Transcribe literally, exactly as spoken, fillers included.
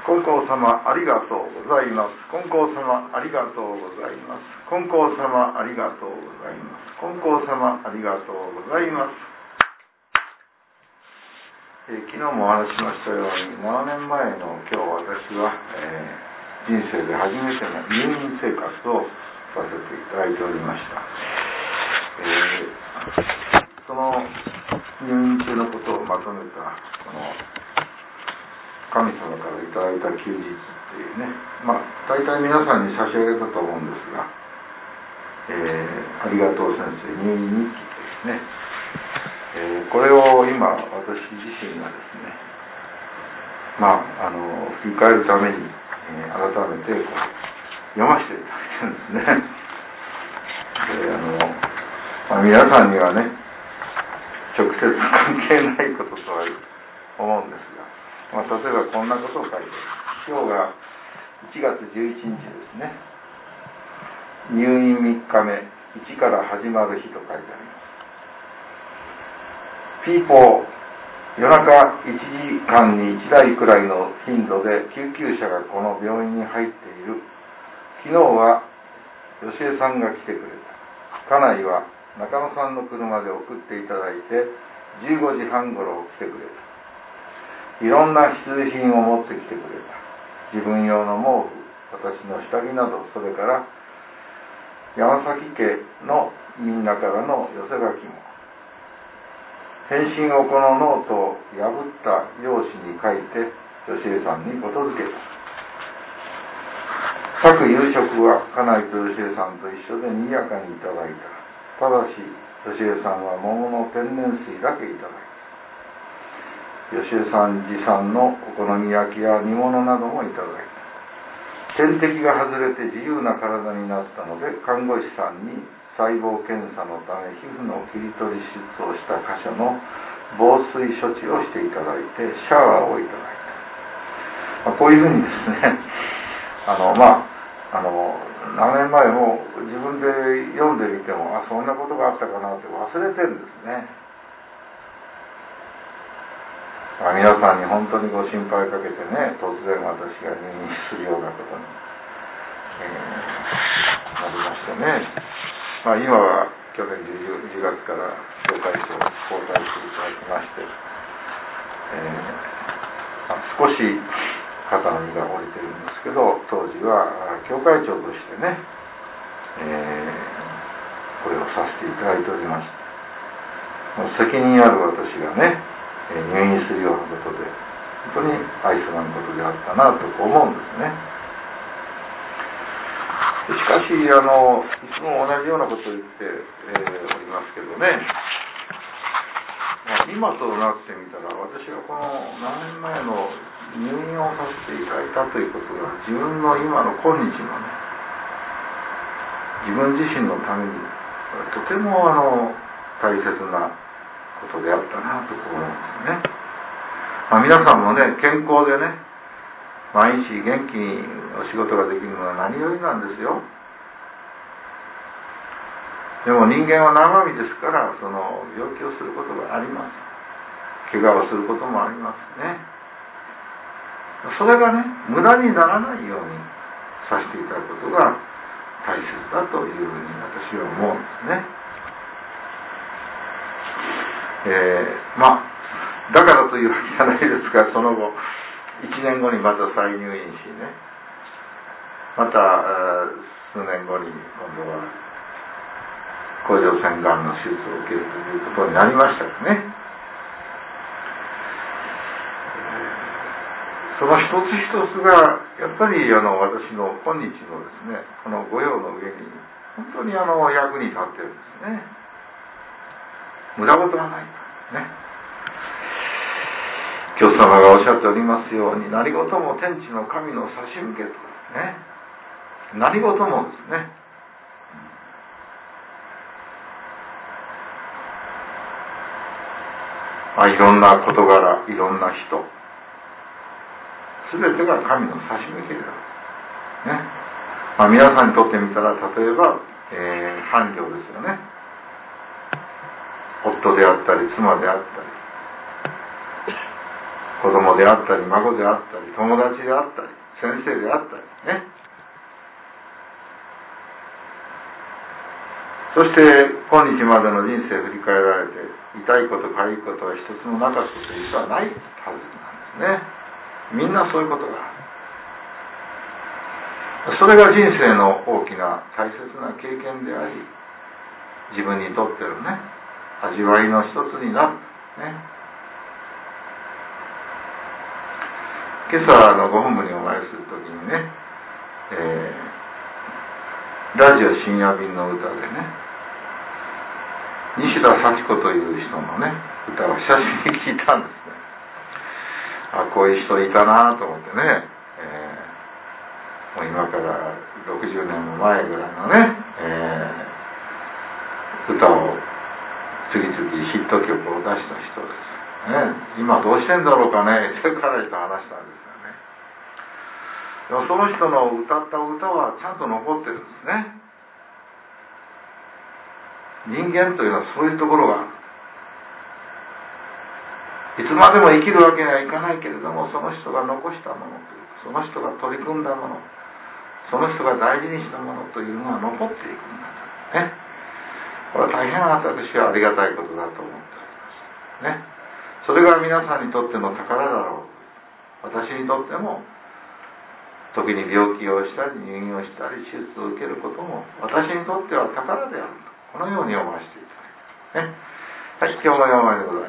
金光様ありがとうございます。金光様ありがとうございます。金光様ありがとうございます。金光様ありがとうございます。えー、昨日もお話ししましたように、ななねんまえの今日私は、えー、人生で初めての入院生活をさせていただいておりました。えー、その入院中のことをまとめたこの神様からいただいた休日っていうね、まあ大体皆さんに差し上げたと思うんですが、えー、ありがとう先生入院日記ですね、えー、これを今私自身がですね、まああの振り返るために、えー、改めてこう読ませていただいてるんですね。であの、まあ、皆さんにはね直接関係ないこととは思うんですが、まあ、例えばこんなことを書いてある。今日がいちがつじゅういちにちですね。入院みっかめ、いちから始まる日と書いてあります。ピーポー、夜中いちじかんにいちだいくらいの頻度で救急車がこの病院に入っている。昨日は吉江さんが来てくれた。家内は中野さんの車で送っていただいてじゅうごじはんごろ来てくれた。いろんな必需品を持ってきてくれた。自分用の毛布、私の下着など、それから山崎家のみんなからの寄せ書きも。返信をこのノートを破った用紙に書いて吉江さんにことづけた。各夕食は家内と吉江さんと一緒でにぎやかにいただいた。ただし吉江さんは桃の天然水だけいただいた。吉江さん持参のお好み焼きや煮物などもいただいた。点滴が外れて自由な体になったので、看護師さんに細胞検査のため皮膚の切り取り手術をした箇所の防水処置をしていただいて、シャワーをいただいた。まあ、こういうふうにですね、あのまああの何年前も自分で読んでみても、あ、そんなことがあったかなって忘れてるんですね。まあ、皆さんに本当にご心配かけてね、突然私が入院するようなことに、えー、なりましてね、まあ、今は去年じゅうがつから教会長を交代していただきまして、えーまあ、少し肩の荷が下りてるんですけど、当時は教会長としてね、えー、これをさせていただいておりました。責任ある私がね、入院するようなことで本当に愛想ないことであったなと思うんですね。しかしあのいつも同じようなことを言って、えー、おりますけどね、まあ、今となってみたら私はこの何年前の入院をさせていただいたということが自分の今の今日のね、自分自身のためにとてもあの大切なことであったなと思うんですね。まあ、皆さんもね、健康でね、毎日元気にお仕事ができるのは何よりなんですよ。でも人間は生身ですから、その病気をすることがあります。怪我をすることもありますね。それがね、無駄にならないようにさせていただくことが大切だというふうに私は思うんですね。えー、まあだからというわけじゃないですが、その後いちねんごにまた再入院しね、また数年後に今度は甲状腺がんの手術を受けるということになりましたよね。その一つ一つがやっぱりあの私の今日のですね、この御用の上に本当にあの役に立ってるんですね。無駄事がないね。教祖様がおっしゃっておりますように、何事も天地の神の差し向けとね、何事もですね、まあ、いろんな事柄、いろんな人、すべてが神の差し向けだね。まあ、皆さんにとってみたら、例えば、えー、伴侶ですよね。夫であったり妻であったり、 子供であったり孫であったり友達であったり先生であったりね。そして今日までの人生振り返られて痛いことかゆいことは一つもなかったという人はないはずなんですね。みんなそういうことがある。それが人生の大きな大切な経験であり、自分にとってのね味わいの一つになるね。今朝のご本部にお参りするときにね、えー、ラジオ深夜便の歌でね、西田幸子という人のね歌を久しぶりに聞いたんですね。あ、こういう人いたなと思ってね、えー、もう今からろくじゅうねんも前ぐらいのね、えー、歌を次々ヒット曲を出した人ですね。今どうしてんだろうかねって彼と話したんですよね。でもその人の歌った歌はちゃんと残ってるんですね。人間というのはそういうところがある。いつまでも生きるわけにはいかないけれども、その人が残したものというその人が取り組んだもの、その人が大事にしたものというのが残っていくんだとね。これは大変私はありがたいことだと思っておりますね。それが皆さんにとっての宝だろう。私にとっても時に病気をしたり入院をしたり手術を受けることも私にとっては宝であると、このように思わせていただきますね。はい、今日もようまでございます。